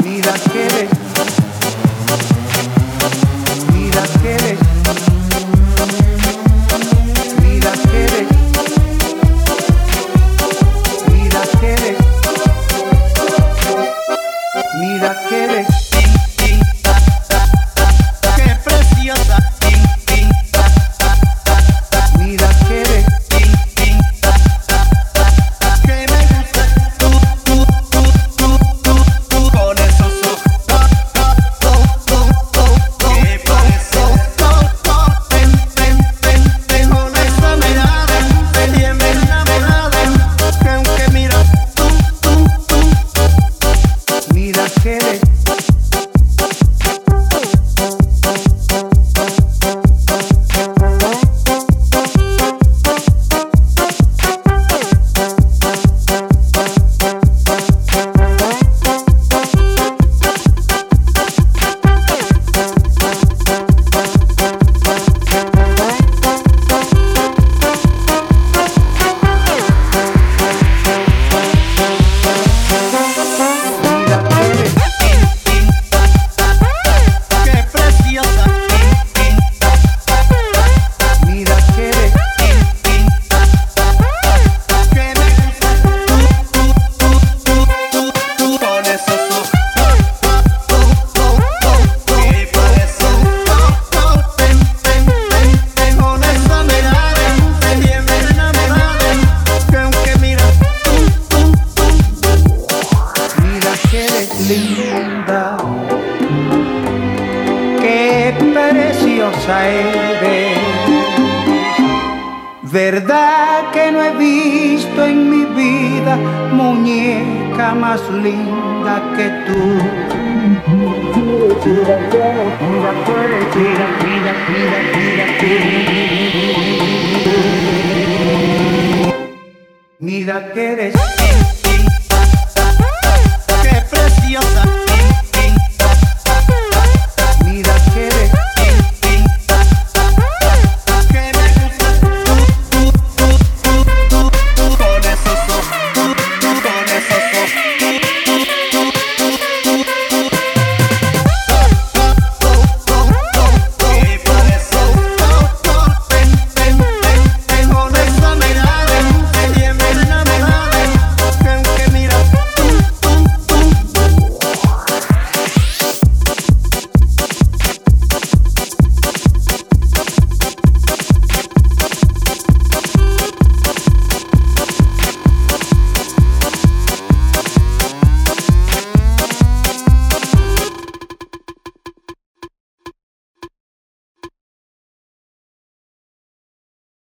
Mira que eres, mira que eres, mira que eres, mira que eres, mira que eres. Qué preciosa. Mira que eres, Que me gusta tú con esos ojos. Que parece con esa mirada me tiene enamorada. Que aunque miras mira que eres. qué preciosa. Mira que eres, Que me gusta con esos ojos. Que parece con esa mirada me tiene enamorada. Que aunque miras mira que eres linda. Qué preciosa eres. Verdad que no he visto en mi vida muñeca más linda que tú. Mira que eres, mira que eres, mira, mira, mira, mira, mira que eres. Mira que eres.